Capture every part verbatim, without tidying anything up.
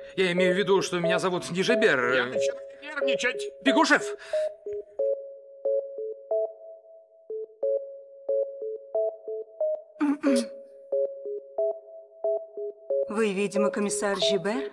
Я имею в виду, что меня зовут Нижебер. Я начинаю нервничать. Бегушев! Вы, видимо, комиссар Жибер?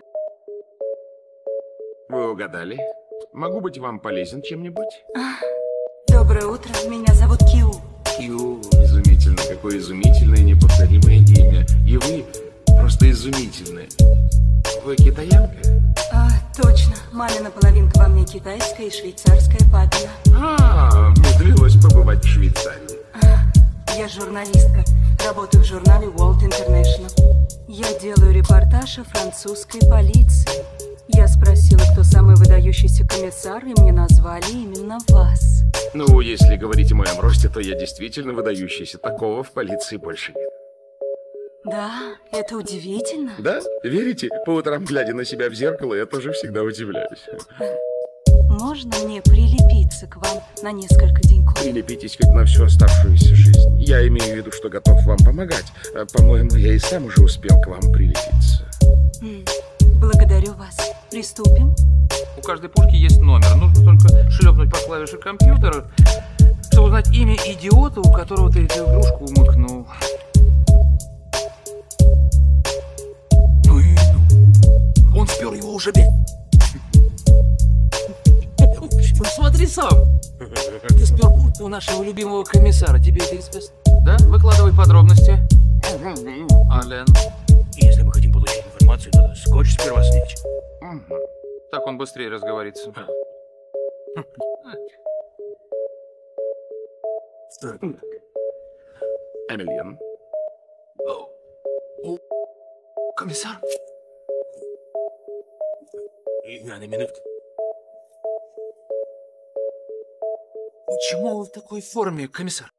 Вы угадали. Могу быть вам полезен чем-нибудь? Доброе утро, меня зовут Кью. Кью, изумительно. Какое изумительное, неповторимое имя. И вы просто изумительны. Вы китаянка? А, точно. Мамина половинка во мне китайская и швейцарская папина. А, мне довелось побывать в Швейцарии. А, я журналистка. Работаю в журнале World International. Я делаю репортаж о французской полиции. Я спросила, кто самый выдающийся комиссар, и мне назвали именно вас. Ну, если говорить о моем росте, то я действительно выдающийся. Такого в полиции больше нет. Да, это удивительно. Да? Верите? По утрам, глядя на себя в зеркало, я тоже всегда удивляюсь. Можно мне прилепиться к вам на несколько деньков? Прилепитесь хоть на всю оставшуюся жизнь. Я имею в виду, что готов вам помогать. По-моему, я и сам уже успел к вам прилепиться. Благодарю вас. Приступим? У каждой пушки есть номер. Нужно только шлепнуть по клавише компьютера, чтобы узнать имя идиота, у которого ты эту игрушку умыкнул. Ну и ну. Он спер его уже бе. Ну смотри сам. Ты спер куртку у нашего любимого комиссара. Тебе это известно? Да? Выкладывай подробности. Ален. Если мы хотим получить информацию, надо скотч сперва снять. Угу. Так он быстрее разговорится. Эмильен. Комиссар? Я на минутку. Почему вы в такой форме, комиссар?